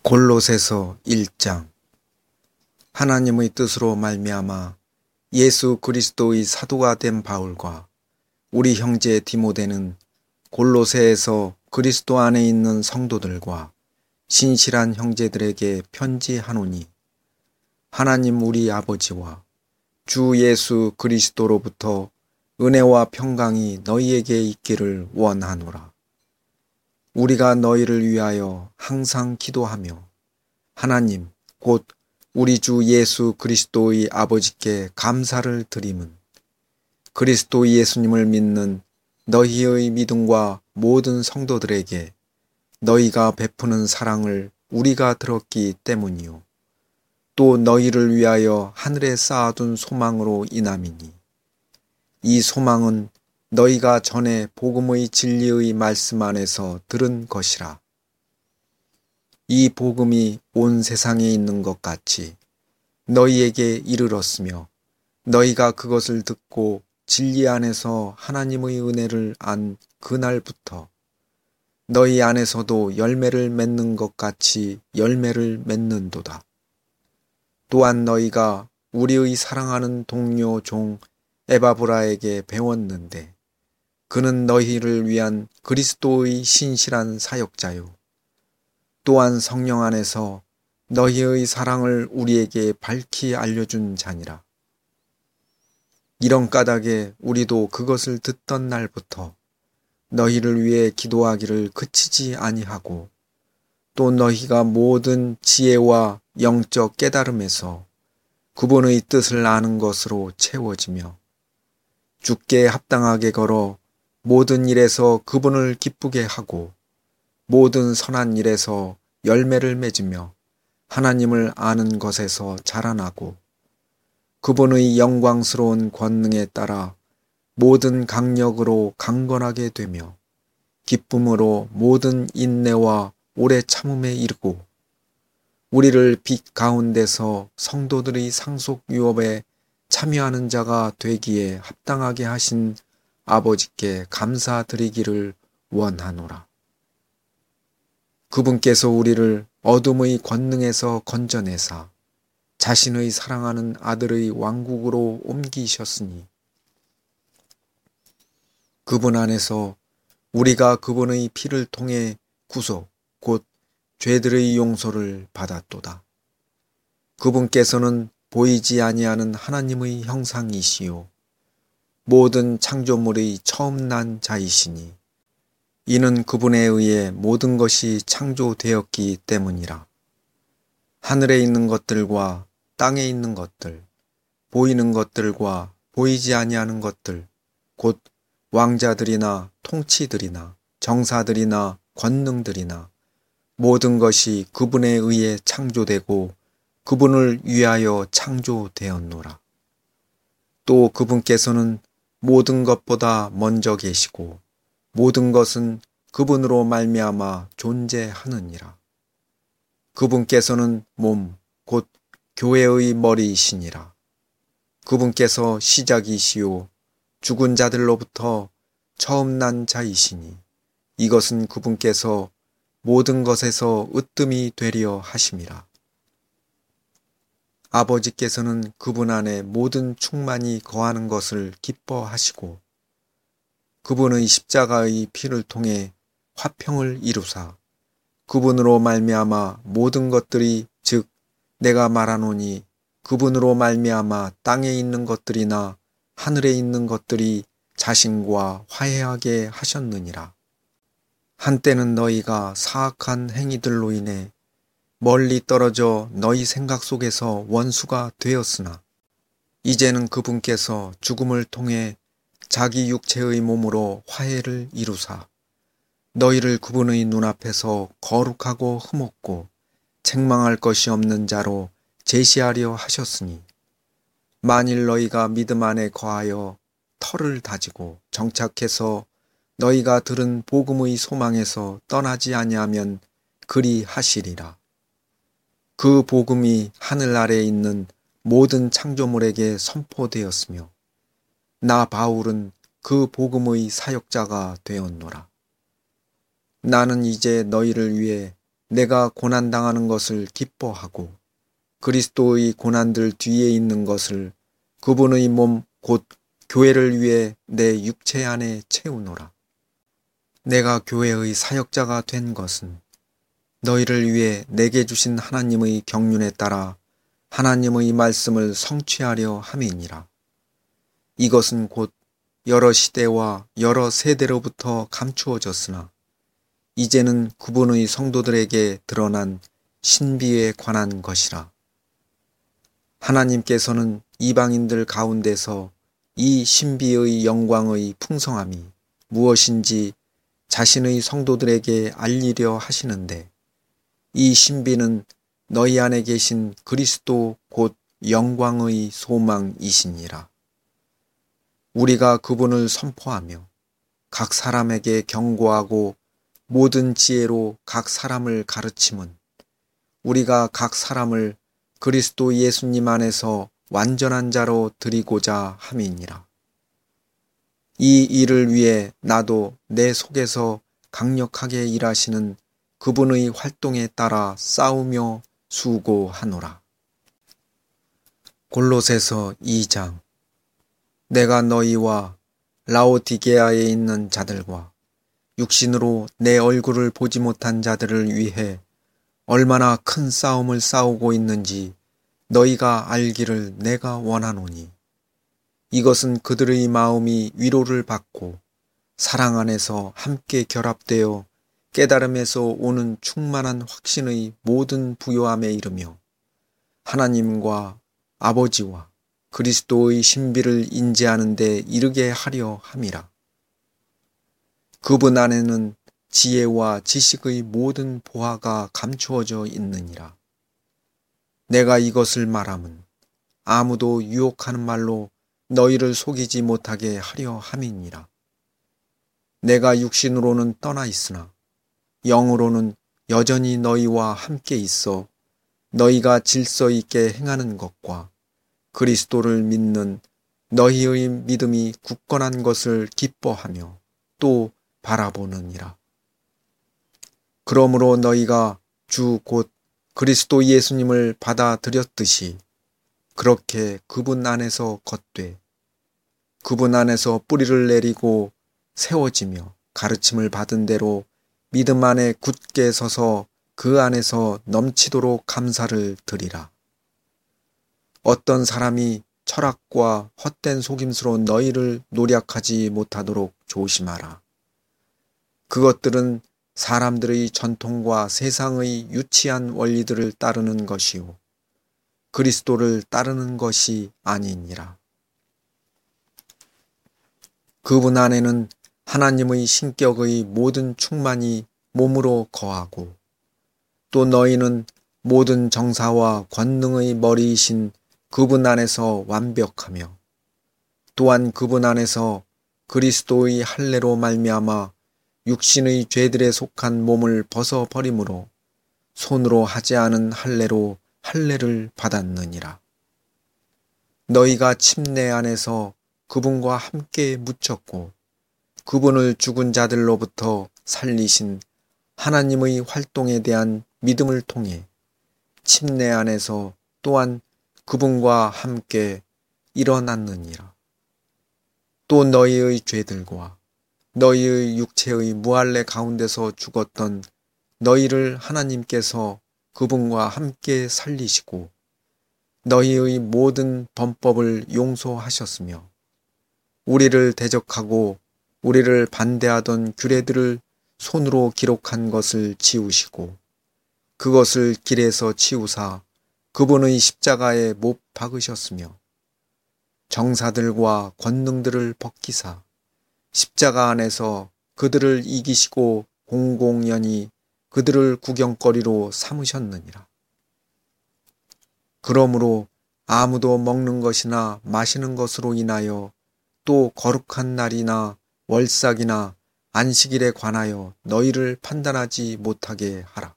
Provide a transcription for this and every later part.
골로새서 1장. 하나님의 뜻으로 말미암아 예수 그리스도의 사도가 된 바울과 우리 형제 디모데는 골로새에서 그리스도 안에 있는 성도들과 신실한 형제들에게 편지하노니, 하나님 우리 아버지와 주 예수 그리스도로부터 은혜와 평강이 너희에게 있기를 원하노라. 우리가 너희를 위하여 항상 기도하며 하나님 곧 우리 주 예수 그리스도의 아버지께 감사를 드림은, 그리스도 예수님을 믿는 너희의 믿음과 모든 성도들에게 너희가 베푸는 사랑을 우리가 들었기 때문이요, 또 너희를 위하여 하늘에 쌓아둔 소망으로 인함이니, 이 소망은 너희가 전에 복음의 진리의 말씀 안에서 들은 것이라. 이 복음이 온 세상에 있는 것 같이 너희에게 이르렀으며, 너희가 그것을 듣고 진리 안에서 하나님의 은혜를 안 그날부터 너희 안에서도 열매를 맺는 것 같이 열매를 맺는도다. 또한 너희가 우리의 사랑하는 동료 종 에바브라에게 배웠는데, 그는 너희를 위한 그리스도의 신실한 사역자요, 또한 성령 안에서 너희의 사랑을 우리에게 밝히 알려준 자니라. 이런 까닭에 우리도 그것을 듣던 날부터 너희를 위해 기도하기를 그치지 아니하고, 또 너희가 모든 지혜와 영적 깨달음에서 그분의 뜻을 아는 것으로 채워지며, 주께 합당하게 걸어 모든 일에서 그분을 기쁘게 하고 모든 선한 일에서 열매를 맺으며 하나님을 아는 것에서 자라나고, 그분의 영광스러운 권능에 따라 모든 강력으로 강건하게 되며 기쁨으로 모든 인내와 오래 참음에 이르고, 우리를 빛 가운데서 성도들의 상속 유업에 참여하는 자가 되기에 합당하게 하신 아버지께 감사드리기를 원하노라. 그분께서 우리를 어둠의 권능에서 건져내사 자신의 사랑하는 아들의 왕국으로 옮기셨으니, 그분 안에서 우리가 그분의 피를 통해 구속 곧 죄들의 용서를 받았도다. 그분께서는 보이지 아니하는 하나님의 형상이시요 모든 창조물의 처음 난 자이시니, 이는 그분에 의해 모든 것이 창조되었기 때문이라. 하늘에 있는 것들과 땅에 있는 것들, 보이는 것들과 보이지 아니하는 것들, 곧 왕자들이나 통치들이나 정사들이나 권능들이나 모든 것이 그분에 의해 창조되고 그분을 위하여 창조되었노라. 또 그분께서는 모든 것보다 먼저 계시고 모든 것은 그분으로 말미암아 존재하느니라. 그분께서는 몸, 곧 교회의 머리이시니라. 그분께서 시작이시요 죽은 자들로부터 처음 난 자이시니, 이것은 그분께서 모든 것에서 으뜸이 되려 하심이라. 아버지께서는 그분 안에 모든 충만이 거하는 것을 기뻐하시고, 그분의 십자가의 피를 통해 화평을 이루사 그분으로 말미암아 모든 것들이, 즉 내가 말하노니 그분으로 말미암아 땅에 있는 것들이나 하늘에 있는 것들이 자신과 화해하게 하셨느니라. 한때는 너희가 사악한 행위들로 인해 멀리 떨어져 너희 생각 속에서 원수가 되었으나, 이제는 그분께서 죽음을 통해 자기 육체의 몸으로 화해를 이루사 너희를 그분의 눈앞에서 거룩하고 흠없고 책망할 것이 없는 자로 제시하려 하셨으니, 만일 너희가 믿음 안에 거하여 터를 다지고 정착해서 너희가 들은 복음의 소망에서 떠나지 아니하면 그리 하시리라. 그 복음이 하늘 아래에 있는 모든 창조물에게 선포되었으며, 나 바울은 그 복음의 사역자가 되었노라. 나는 이제 너희를 위해 내가 고난당하는 것을 기뻐하고 그리스도의 고난들 뒤에 있는 것을 그분의 몸 곧 교회를 위해 내 육체 안에 채우노라. 내가 교회의 사역자가 된 것은 너희를 위해 내게 주신 하나님의 경륜에 따라 하나님의 말씀을 성취하려 함이니라. 이것은 곧 여러 시대와 여러 세대로부터 감추어졌으나 이제는 그분의 성도들에게 드러난 신비에 관한 것이라. 하나님께서는 이방인들 가운데서 이 신비의 영광의 풍성함이 무엇인지 자신의 성도들에게 알리려 하시는데 이 신비는 너희 안에 계신 그리스도 곧 영광의 소망이시니라. 우리가 그분을 선포하며 각 사람에게 경고하고 모든 지혜로 각 사람을 가르침은 우리가 각 사람을 그리스도 예수님 안에서 완전한 자로 드리고자 함이니라. 이 일을 위해 나도 내 속에서 강력하게 일하시는 그분의 활동에 따라 싸우며 수고하노라. 골로새서 2장. 내가 너희와 라오디게아에 있는 자들과 육신으로 내 얼굴을 보지 못한 자들을 위해 얼마나 큰 싸움을 싸우고 있는지 너희가 알기를 내가 원하노니 이것은 그들의 마음이 위로를 받고 사랑 안에서 함께 결합되어 깨달음에서 오는 충만한 확신의 모든 부요함에 이르며 하나님과 아버지와 그리스도의 신비를 인지하는 데 이르게 하려 함이라. 그분 안에는 지혜와 지식의 모든 보화가 감추어져 있느니라. 내가 이것을 말함은 아무도 유혹하는 말로 너희를 속이지 못하게 하려 함이니라. 내가 육신으로는 떠나 있으나 영으로는 여전히 너희와 함께 있어 너희가 질서 있게 행하는 것과 그리스도를 믿는 너희의 믿음이 굳건한 것을 기뻐하며 또 바라보느니라. 그러므로 너희가 주 곧 그리스도 예수님을 받아들였듯이 그렇게 그분 안에서 걷되 그분 안에서 뿌리를 내리고 세워지며 가르침을 받은 대로 믿음 안에 굳게 서서 그 안에서 넘치도록 감사를 드리라. 어떤 사람이 철학과 헛된 속임수로 너희를 노략하지 못하도록 조심하라. 그것들은 사람들의 전통과 세상의 유치한 원리들을 따르는 것이요 그리스도를 따르는 것이 아니니라. 그분 안에는 하나님의 신격의 모든 충만이 몸으로 거하고 또 너희는 모든 정사와 권능의 머리이신 그분 안에서 완벽하며 또한 그분 안에서 그리스도의 할례로 말미암아 육신의 죄들에 속한 몸을 벗어버림으로 손으로 하지 않은 할례로 할례를 받았느니라. 너희가 침례 안에서 그분과 함께 묻혔고 그분을 죽은 자들로부터 살리신 하나님의 활동에 대한 믿음을 통해 침례 안에서 또한 그분과 함께 일어났느니라. 또 너희의 죄들과 너희의 육체의 무할례 가운데서 죽었던 너희를 하나님께서 그분과 함께 살리시고 너희의 모든 범법을 용서하셨으며 우리를 대적하고 우리를 반대하던 규례들을 손으로 기록한 것을 지우시고 그것을 길에서 치우사 그분의 십자가에 못 박으셨으며 정사들과 권능들을 벗기사 십자가 안에서 그들을 이기시고 공공연히 그들을 구경거리로 삼으셨느니라. 그러므로 아무도 먹는 것이나 마시는 것으로 인하여 또 거룩한 날이나 월삭이나 안식일에 관하여 너희를 판단하지 못하게 하라.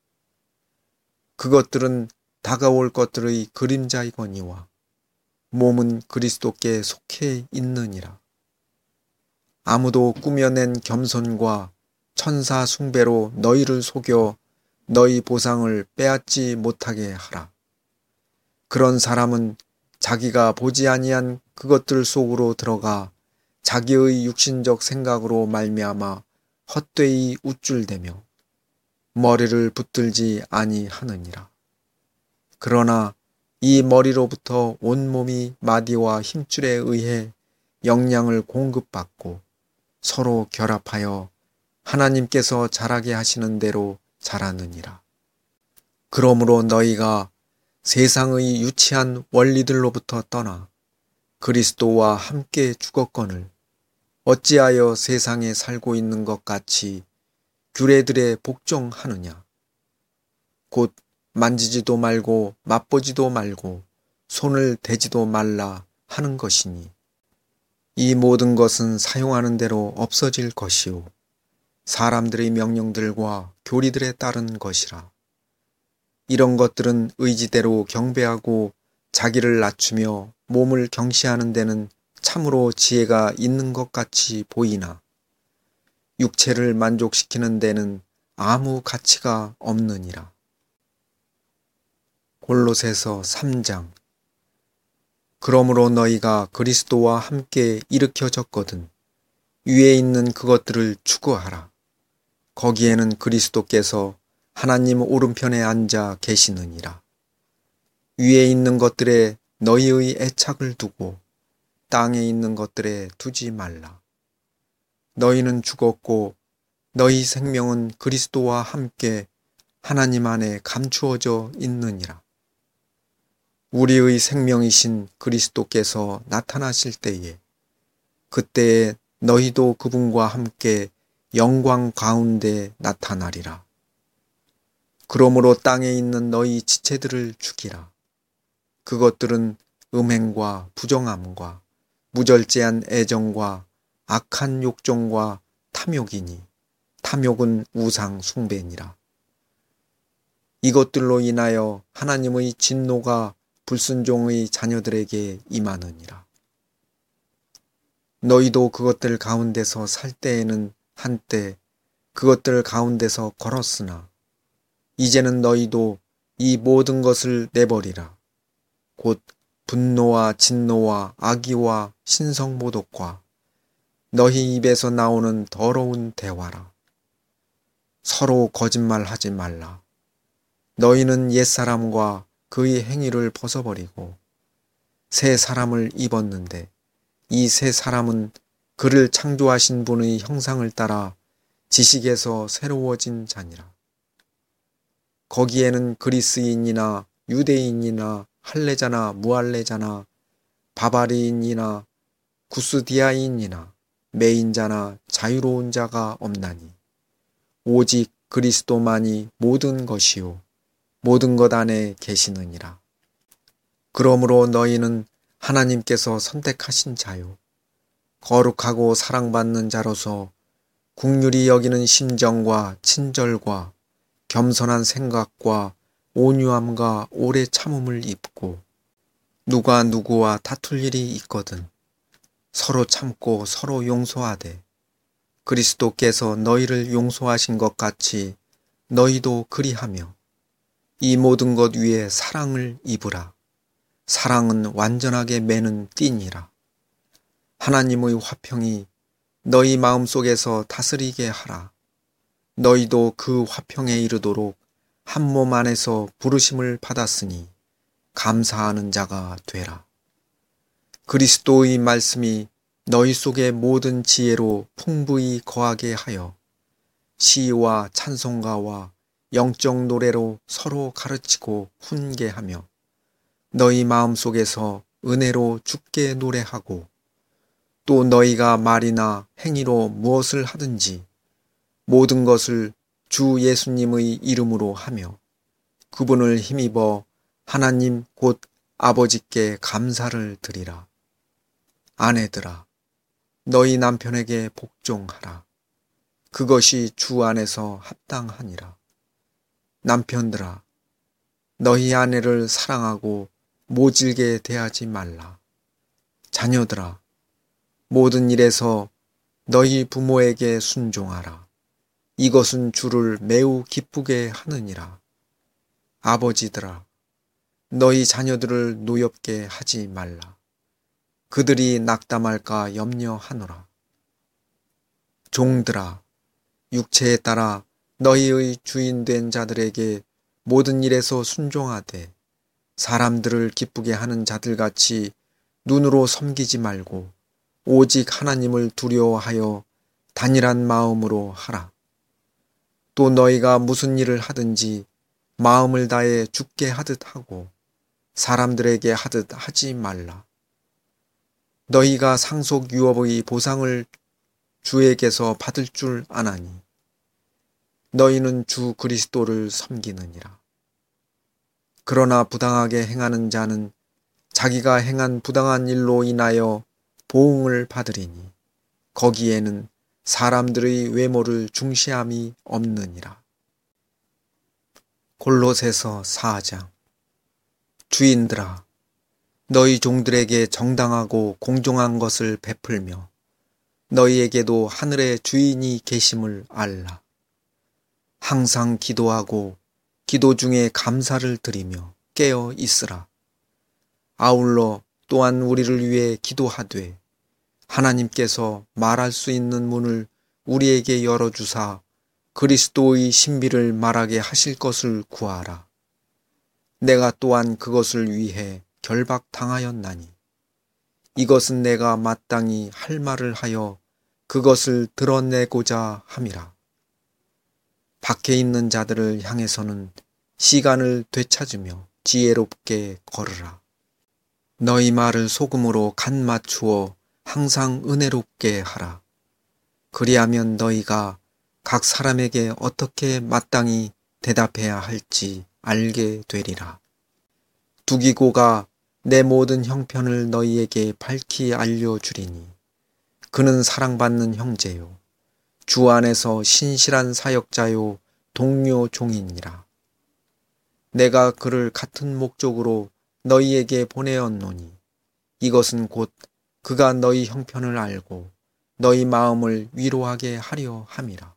그것들은 다가올 것들의 그림자이거니와 몸은 그리스도께 속해 있느니라. 아무도 꾸며낸 겸손과 천사 숭배로 너희를 속여 너희 보상을 빼앗지 못하게 하라. 그런 사람은 자기가 보지 아니한 그것들 속으로 들어가 자기의 육신적 생각으로 말미암아 헛되이 우쭐대며 머리를 붙들지 아니하느니라. 그러나 이 머리로부터 온몸이 마디와 힘줄에 의해 영양을 공급받고 서로 결합하여 하나님께서 자라게 하시는 대로 자라느니라. 그러므로 너희가 세상의 유치한 원리들로부터 떠나 그리스도와 함께 죽었거늘 어찌하여 세상에 살고 있는 것 같이 규례들에 복종하느냐. 곧 만지지도 말고 맛보지도 말고 손을 대지도 말라 하는 것이니 이 모든 것은 사용하는 대로 없어질 것이요 사람들의 명령들과 교리들에 따른 것이라. 이런 것들은 의지대로 경배하고 자기를 낮추며 몸을 경시하는 데는 참으로 지혜가 있는 것 같이 보이나 육체를 만족시키는 데는 아무 가치가 없느니라. 골로새서 3장. 그러므로 너희가 그리스도와 함께 일으켜졌거든 위에 있는 그것들을 추구하라. 거기에는 그리스도께서 하나님 오른편에 앉아 계시느니라. 위에 있는 것들에 너희의 애착을 두고 땅에 있는 것들에 두지 말라. 너희는 죽었고 너희 생명은 그리스도와 함께 하나님 안에 감추어져 있느니라. 우리의 생명이신 그리스도께서 나타나실 때에 그때에 너희도 그분과 함께 영광 가운데 나타나리라. 그러므로 땅에 있는 너희 지체들을 죽이라. 그것들은 음행과 부정함과 무절제한 애정과 악한 욕정과 탐욕이니 탐욕은 우상 숭배니라. 이것들로 인하여 하나님의 진노가 불순종의 자녀들에게 임하느니라. 너희도 그것들 가운데서 살 때에는 한때 그것들 가운데서 걸었으나 이제는 너희도 이 모든 것을 내버리라. 곧 분노와 진노와 악의와 신성모독과 너희 입에서 나오는 더러운 대화라. 서로 거짓말하지 말라. 너희는 옛사람과 그의 행위를 벗어버리고 새 사람을 입었는데 이 새 사람은 그를 창조하신 분의 형상을 따라 지식에서 새로워진 자니라. 거기에는 그리스인이나 유대인이나 할례자나 무할례자나 바바리인이나 구스디아인이나 매인자나 자유로운 자가 없나니 오직 그리스도만이 모든 것이요 모든 것 안에 계시느니라. 그러므로 너희는 하나님께서 선택하신 자요 거룩하고 사랑받는 자로서 긍휼히 여기는 심정과 친절과 겸손한 생각과 온유함과 오래 참음을 입고 누가 누구와 다툴 일이 있거든 서로 참고 서로 용서하되 그리스도께서 너희를 용서하신 것 같이 너희도 그리하며 이 모든 것 위에 사랑을 입으라. 사랑은 완전하게 매는 띠니라. 하나님의 화평이 너희 마음속에서 다스리게 하라. 너희도 그 화평에 이르도록 한 몸 안에서 부르심을 받았으니 감사하는 자가 되라. 그리스도의 말씀이 너희 속의 모든 지혜로 풍부히 거하게 하여 시와 찬송가와 영적 노래로 서로 가르치고 훈계하며 너희 마음속에서 은혜로 주께 노래하고 또 너희가 말이나 행위로 무엇을 하든지 모든 것을 주 예수님의 이름으로 하며 그분을 힘입어 하나님 곧 아버지께 감사를 드리라. 아내들아, 너희 남편에게 복종하라. 그것이 주 안에서 합당하니라. 남편들아, 너희 아내를 사랑하고 모질게 대하지 말라. 자녀들아, 모든 일에서 너희 부모에게 순종하라. 이것은 주를 매우 기쁘게 하느니라. 아버지들아, 너희 자녀들을 노엽게 하지 말라. 그들이 낙담할까 염려하노라. 종들아, 육체에 따라 너희의 주인된 자들에게 모든 일에서 순종하되 사람들을 기쁘게 하는 자들같이 눈으로 섬기지 말고 오직 하나님을 두려워하여 단일한 마음으로 하라. 또 너희가 무슨 일을 하든지 마음을 다해 주께 하듯 하고 사람들에게 하듯 하지 말라. 너희가 상속 유업의 보상을 주에게서 받을 줄 아나니 너희는 주 그리스도를 섬기느니라. 그러나 부당하게 행하는 자는 자기가 행한 부당한 일로 인하여 보응을 받으리니 거기에는 사람들의 외모를 중시함이 없느니라. 골로새서 4장. 주인들아, 너희 종들에게 정당하고 공정한 것을 베풀며 너희에게도 하늘의 주인이 계심을 알라. 항상 기도하고 기도 중에 감사를 드리며 깨어 있으라. 아울러 또한 우리를 위해 기도하되 하나님께서 말할 수 있는 문을 우리에게 열어주사 그리스도의 신비를 말하게 하실 것을 구하라. 내가 또한 그것을 위해 결박당하였나니 이것은 내가 마땅히 할 말을 하여 그것을 드러내고자 함이라. 밖에 있는 자들을 향해서는 시간을 되찾으며 지혜롭게 걸으라. 너희 말을 소금으로 간 맞추어 항상 은혜롭게 하라. 그리하면 너희가 각 사람에게 어떻게 마땅히 대답해야 할지 알게 되리라. 두기고가 내 모든 형편을 너희에게 밝히 알려주리니 그는 사랑받는 형제요 주 안에서 신실한 사역자요 동료 종이니라. 내가 그를 같은 목적으로 너희에게 보내었노니 이것은 곧 그가 너희 형편을 알고 너희 마음을 위로하게 하려 함이라.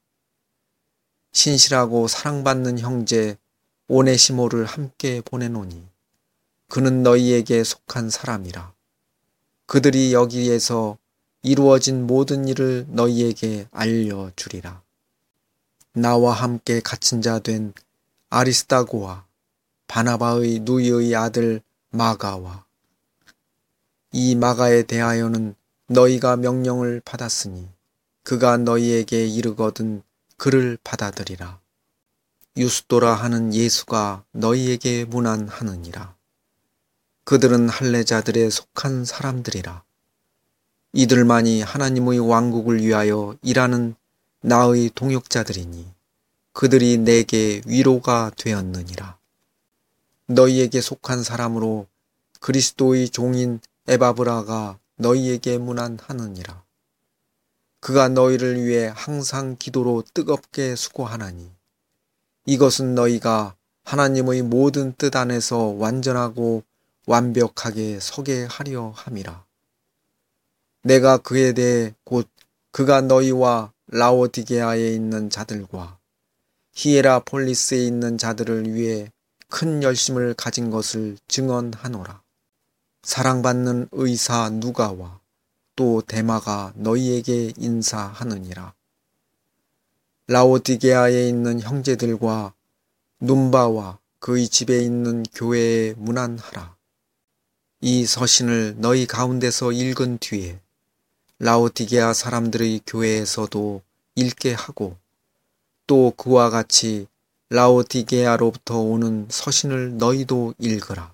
신실하고 사랑받는 형제 오네시모를 함께 보내노니 그는 너희에게 속한 사람이라. 그들이 여기에서 이루어진 모든 일을 너희에게 알려주리라. 나와 함께 갇힌 자 된 아리스다고와 바나바의 누이의 아들 마가와 이 마가에 대하여는 너희가 명령을 받았으니 그가 너희에게 이르거든 그를 받아들이라. 유스도라 하는 예수가 너희에게 문안하느니라. 그들은 할례자들에 속한 사람들이라. 이들만이 하나님의 왕국을 위하여 일하는 나의 동역자들이니 그들이 내게 위로가 되었느니라. 너희에게 속한 사람으로 그리스도의 종인 에바브라가 너희에게 문안하느니라. 그가 너희를 위해 항상 기도로 뜨겁게 수고하나니 이것은 너희가 하나님의 모든 뜻 안에서 완전하고 완벽하게 서게 하려 함이라. 내가 그에 대해 곧 그가 너희와 라오디게아에 있는 자들과 히에라폴리스에 있는 자들을 위해 큰 열심을 가진 것을 증언하노라. 사랑받는 의사 누가와 또 데마가 너희에게 인사하느니라. 라오디게아에 있는 형제들과 눈바와 그의 집에 있는 교회에 문안하라. 이 서신을 너희 가운데서 읽은 뒤에 라오디게아 사람들의 교회에서도 읽게 하고 또 그와 같이 라오디게아로부터 오는 서신을 너희도 읽으라.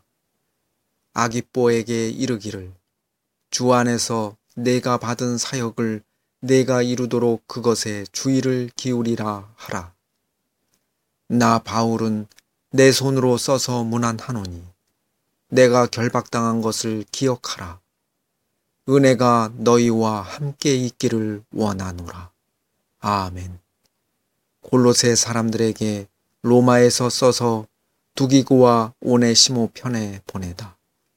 아기뽀에게 이르기를 주 안에서 내가 받은 사역을 내가 이루도록 그것에 주의를 기울이라 하라. 나 바울은 내 손으로 써서 문안하노니 내가 결박당한 것을 기억하라. 은혜가 너희와 함께 있기를 원하노라. 아멘. 골로새 사람들에게 로마에서 써서 두기고와 오네시모 편에 보내다.